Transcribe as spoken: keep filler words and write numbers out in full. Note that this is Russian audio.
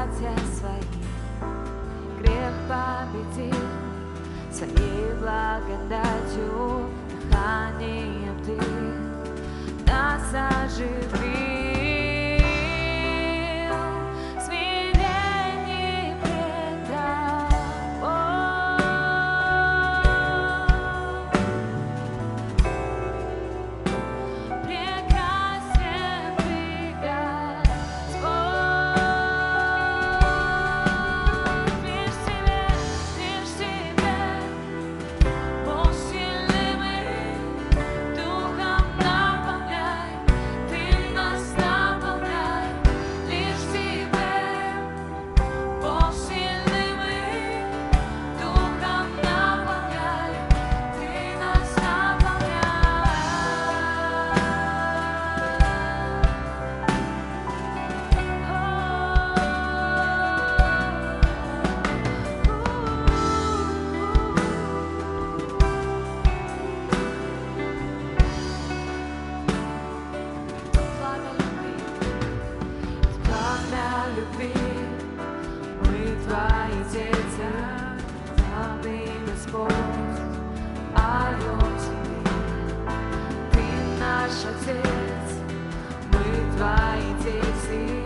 объятия свои. Грех победил своей благодатью, дыханием Ты нас оживил. Смирение предал, прекрасен Ты, Господь. Лишь Тебе, лишь Тебе, Бог сильный мы, Духом наполняй, Ты нас наполняй. Лишь Тебе, Бог сильный мы, Духом наполняй, Ты нас Пламя любви, мы Твои дети, славный Господь, орем Тебе. Ты наш Отец, мы Твои дети.